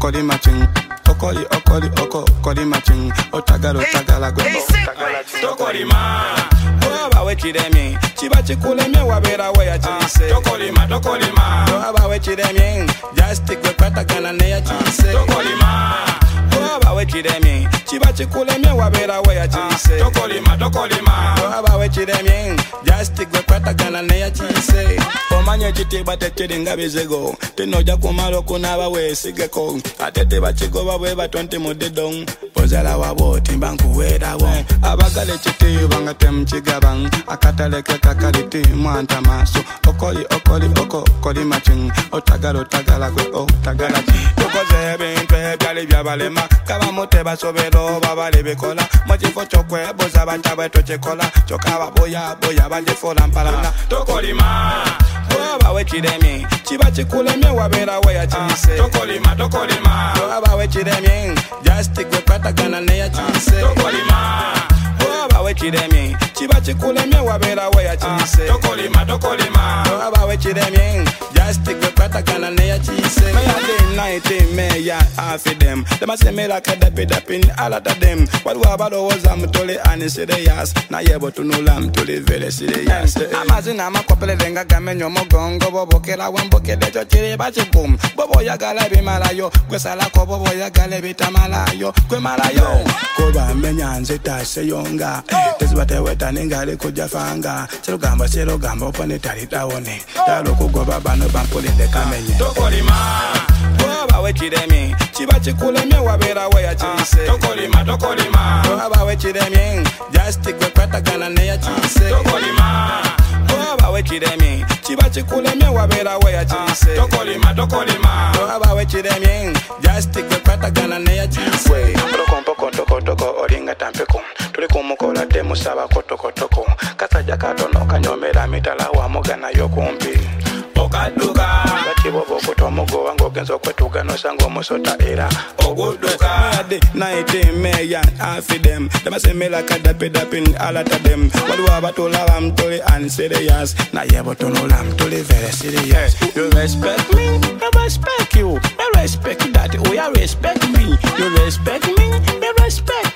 kodi matching. Okoli, kodi matching. Otagala, gwebo. Tokoli ma. Oba wechidemi. Chiba chikule me wabera waya chise. Tokoli ma. Oba wechidemi. Just stick with patagana neya chise. Tokoli ma. Oba wechidemi. Chiba chikule me wabera waya chise. Tokoli ma. Oba wechidemi. Just stick with patagana neya chise. Omanye chitiba techiringa bizego. Tinoja kumalo kunaba wesigeko. Atete bachigoba weba 20 mudidong. Pozala wabo timbanku weda won. Abagale chitiba ngatem chigabang. Akataleke kakaliti mwanta maso. Okoli matching. Otagala kwe tagala chi. Tokoze bintwe byali byabalema. Kaba muteba sobero babale bekola. Mojifo chokwe boza bantabe tochekola. Chokaba boya banje fola mpalana. Tokolima. Oba wechidemi. Chiba chikule me wabera waya chise. Tokolima. Oba wechidemi. Just stick with patagana neya chise. Tokolima. Oba wechidemi. Chiba chikule me wabera waya chise. Tokolima. Oba wechidemi. Just stick with patagana neya chise. Me a day night me ya half of them. Them a say me like a dapin all of them. What wabado was am tole ani serious. Na yebo to no lam tole very serious. Amazina ma couple denga kamenyo mogongo bobo kera wambo kede chochire bachipum. Bobo ya galebi malayo. Kwesala ko bobo ya galebi tamalayo. Kwe malayo. Koba menyanze tase yonga. Tezibate weta ningale kujafanga. Sero gamba opane tarita one. Talo kugoba bano bampole de kamenye. Tokolima. Oba wechidemi. Chiba chikule me wabera waya chise. Tokolima. Oba wechidemi. Just stick with patagana neya chise. Tokolima. Oba wechidemi. Chiba chikule me wabera waya chise. Tokolima. Oba wechidemi. Just stick with patagana neya chise. Toko oringa tampeko. Tuli kumukola demo saba kotoko. Kasaja katono kanyomera mitala wa mogana yokumpi. Okaduka. Bachibobo kutomugo wango genzo kwetuga no sango musota era. Oguduka. Night me ya half of them. Them say me like a dapin all of them. Waluwa batola lam tole and serious. Na yebo to no lam tole very serious. You respect me, I respect you. I respect that. Oh, you respect me. You respect me, I respect